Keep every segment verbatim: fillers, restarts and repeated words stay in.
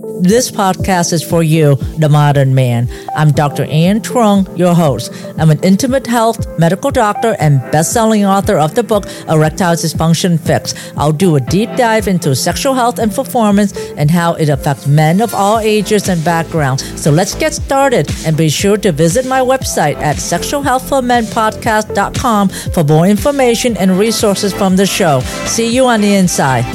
This podcast is for you, the modern man. I'm Doctor Ian Trung, your host. I'm an intimate health medical doctor and best-selling author of the book Erectile Dysfunction Fix. I'll do a deep dive into sexual health and performance and how it affects men of all ages and backgrounds. So let's get started, and be sure to visit my website at sexual health for men podcast dot com for more information and resources from the show. See you on the inside.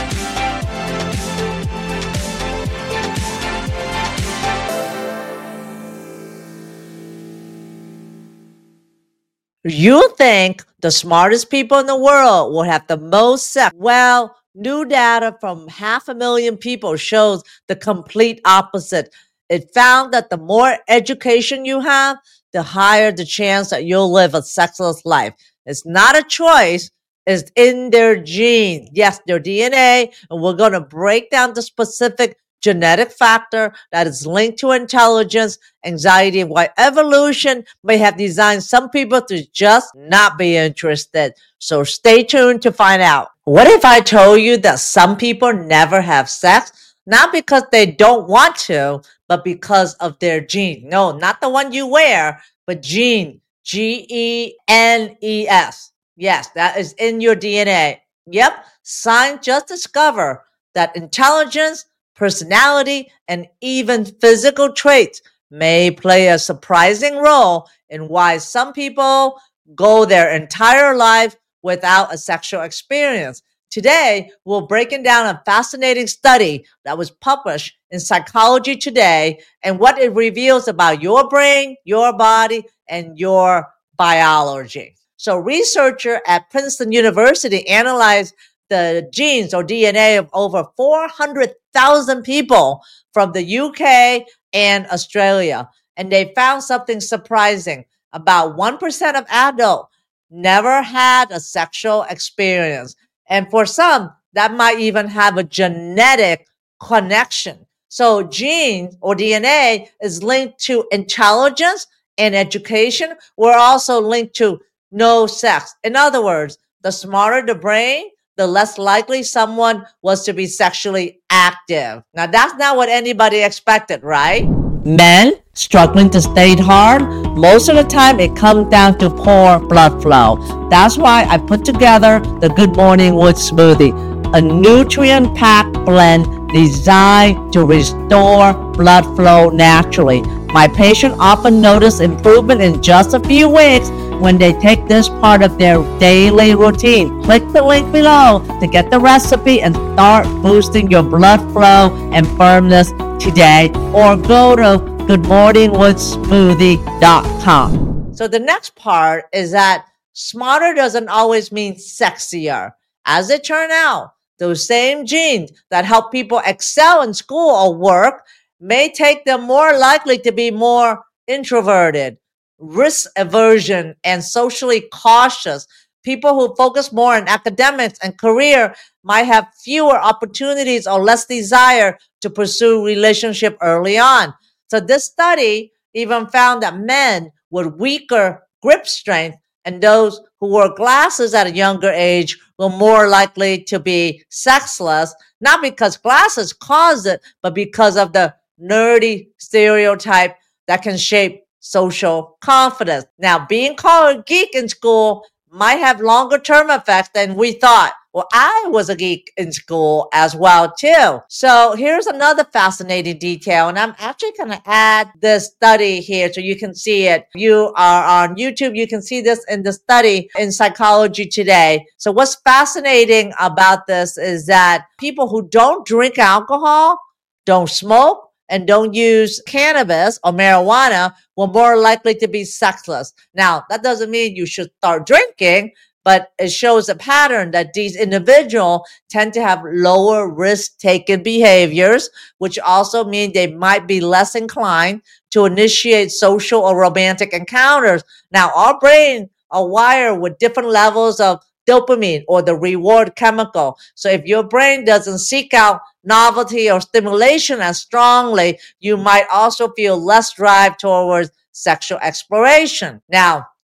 You think the smartest people in the world will have the most sex. Well, new data from half a million people shows the complete opposite. It found that the more education you have, the higher the chance that you'll live a sexless life. It's not a choice. It's in their genes. Yes, their D N A. And we're going to break down the specific genetic factor that is linked to intelligence, anxiety, and why evolution may have designed some people to just not be interested. So stay tuned to find out. What if I told you that some people never have sex? Not because they don't want to, but because of their gene. No, not the one you wear, but gene. G E N E S. Yes, that is in your D N A. Yep, science just discovered that intelligence, personality, and even physical traits may play a surprising role in why some people go their entire life without a sexual experience. Today, we're breaking down a fascinating study that was published in Psychology Today and what it reveals about your brain, your body, and your biology. So, researchers at Princeton University analyzed the genes or D N A of over four hundred thousand people from the U K and Australia. And they found something surprising. About one percent of adults never had a sexual experience. And for some, that might even have a genetic connection. So genes or D N A is linked to intelligence and education. We're also linked to no sex. In other words, the smarter the brain, the less likely someone was to be sexually active. Now, that's not what anybody expected, right? Men struggling to stay hard, most of the time it comes down to poor blood flow. That's why I put together the Good Morning Wood Smoothie, a nutrient-packed blend designed to restore blood flow naturally. My patients often notice improvement in just a few weeks when they take this part of their daily routine. Click the link below to get the recipe and start boosting your blood flow and firmness today, or go to good morning wood smoothie dot com. So the next part is that smarter doesn't always mean sexier. As it turned out, those same genes that help people excel in school or work may take them more likely to be more introverted, risk aversion, and socially cautious. People who focus more on academics and career might have fewer opportunities or less desire to pursue relationship early on. So this study even found that men with weaker grip strength and those who wore glasses at a younger age were more likely to be sexless, not because glasses caused it, but because of the nerdy stereotype that can shape social confidence. Now, being called a geek in school might have longer term effects than we thought. Well, I was a geek in school as well, too. So here's another fascinating detail, and I'm actually going to add this study here so you can see it. You are on YouTube. You can see this in the study in Psychology Today. So what's fascinating about this is that people who don't drink alcohol, don't smoke, and don't use cannabis or marijuana were more likely to be sexless. Now, that doesn't mean you should start drinking, but it shows a pattern that these individuals tend to have lower risk-taking behaviors, which also mean they might be less inclined to initiate social or romantic encounters. Now, our brains are wired with different levels of dopamine or the reward chemical. So if your brain doesn't seek out novelty or stimulation as strongly, you might also feel less drive towards sexual exploration. Now,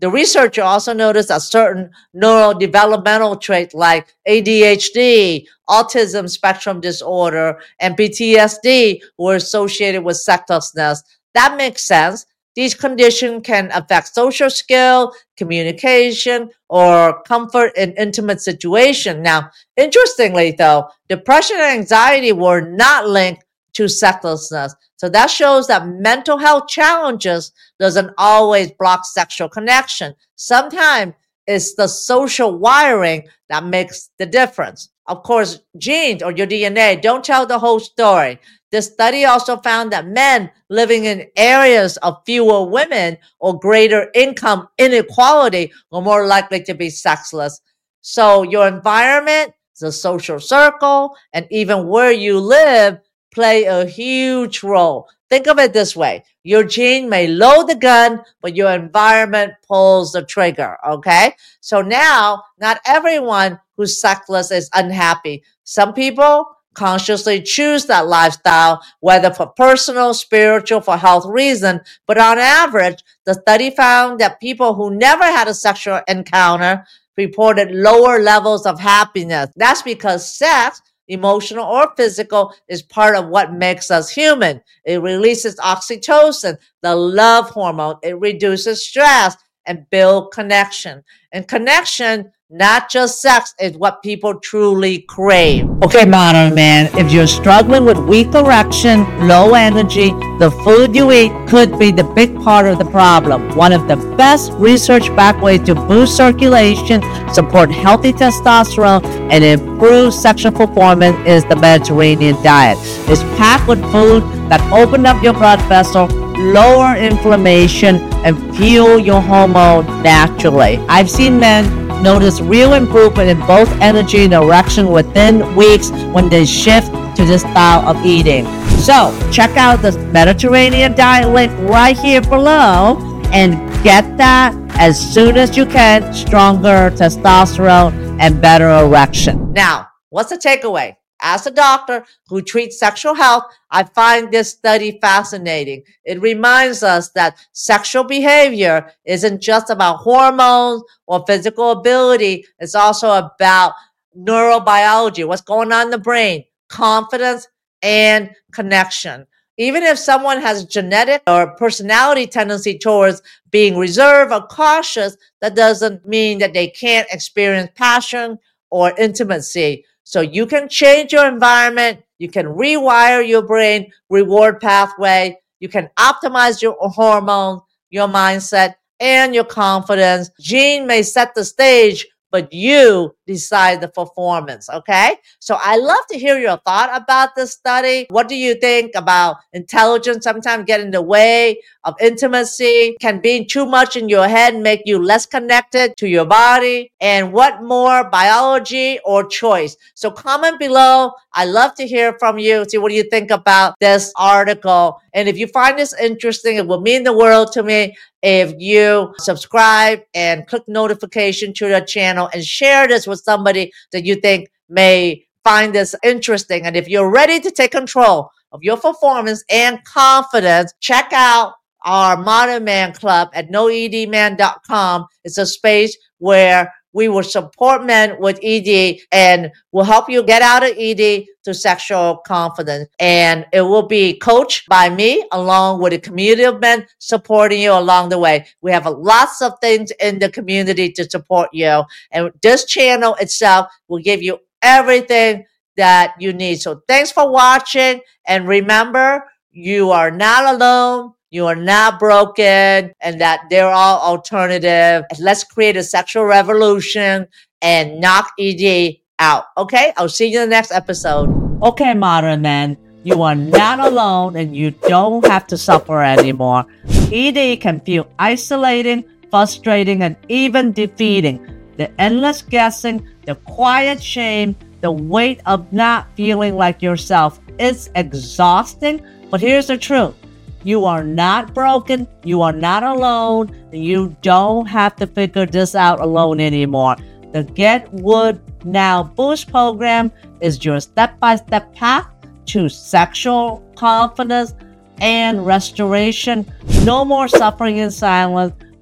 The researcher also noticed that certain neurodevelopmental traits like A D H D, autism spectrum disorder, and P T S D were associated with sexlessness. That makes sense. These conditions can affect social skill, communication, or comfort in intimate situations. Now, interestingly though, depression and anxiety were not linked to sexlessness. So that shows that mental health challenges doesn't always block sexual connection. Sometimes it's the social wiring that makes the difference. Of course, genes or your D N A don't tell the whole story. This study also found that men living in areas of fewer women or greater income inequality were more likely to be sexless. So your environment, the social circle, and even where you live play a huge role. Think of it this way. Your gene may load the gun, but your environment pulls the trigger, okay? So now, not everyone who's sexless is unhappy. Some people consciously choose that lifestyle, whether for personal, spiritual, for health reason. But on average, the study found that people who never had a sexual encounter reported lower levels of happiness. That's because sex, emotional or physical, is part of what makes us human. It releases oxytocin, the love hormone. It reduces stress and builds connection. And connection, not just sex, is what people truly crave. Okay, modern man, if you're struggling with weak erection, low energy, the food you eat could be the big part of the problem. One of the best research-backed ways to boost circulation, support healthy testosterone, and improve sexual performance is the Mediterranean diet. It's packed with food that open up your blood vessel, lower inflammation, and fuel your hormone naturally. I've seen men notice real improvement in both energy and erection within weeks when they shift to this style of eating. So check out the Mediterranean diet link right here below and get that as soon as you can. Stronger testosterone and better erection. Now, what's the takeaway? As a doctor who treats sexual health, I find this study fascinating. It reminds us that sexual behavior isn't just about hormones or physical ability. It's also about neurobiology, what's going on in the brain, confidence, and connection. Even if someone has genetic or personality tendency towards being reserved or cautious, that doesn't mean that they can't experience passion or intimacy. So you can change your environment, you can rewire your brain reward pathway, you can optimize your hormones, your mindset, and your confidence. Gene may set the stage, but you decide the performance, okay? So I love to hear your thought about this study. What do you think about intelligence sometimes get in the way of intimacy? Can being too much in your head make you less connected to your body? And what more, biology or choice? So comment below. I love to hear from you. See what do you think about this article. And if you find this interesting, it will mean the world to me if you subscribe and click notification to the channel and share this with somebody that you think may find this interesting. And if you're ready to take control of your performance and confidence, check out our Modern Man Club at no e d man dot com. It's a space where we will support men with E D and will help you get out of E D to sexual confidence. And it will be coached by me along with a community of men supporting you along the way. We have lots of things in the community to support you. And this channel itself will give you everything that you need. So thanks for watching. And remember, you are not alone. You are not broken, and that they're all alternative. Let's create a sexual revolution and knock E D out. Okay? I'll see you in the next episode. Okay, modern man, you are not alone and you don't have to suffer anymore. E D can feel isolating, frustrating, and even defeating. The endless guessing, the quiet shame, the weight of not feeling like yourself. It's exhausting, but here's the truth. You are not broken. You are not alone. You don't have to figure this out alone anymore. The Get Wood Now Boost program is your step-by-step path to sexual confidence and restoration. No more suffering in silence.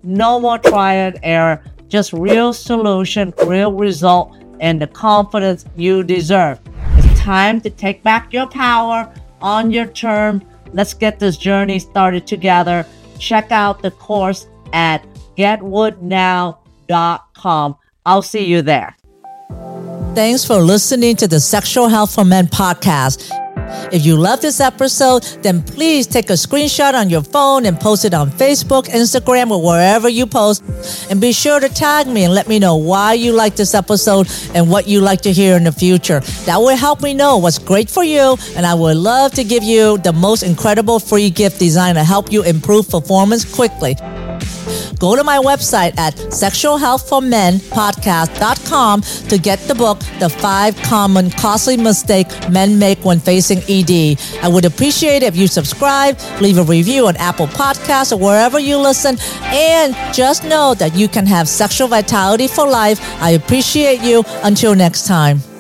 No more trial and error, just real solution, real result, and the confidence you deserve. It's time to take back your power on your term. Let's get this journey started together. Check out the course at get wood now dot com. I'll see you there. Thanks for listening to the Sexual Health for Men podcast. If you love this episode, then please take a screenshot on your phone and post it on Facebook, Instagram, or wherever you post. And be sure to tag me and let me know why you like this episode and what you like to hear in the future. That will help me know what's great for you, and I would love to give you the most incredible free gift designed to help you improve performance quickly. Go to my website at sexual health for men podcast dot com to get the book, The Five Common Costly Mistakes Men Make When Facing E D. I would appreciate it if you subscribe, leave a review on Apple Podcasts or wherever you listen, and just know that you can have sexual vitality for life. I appreciate you. Until next time.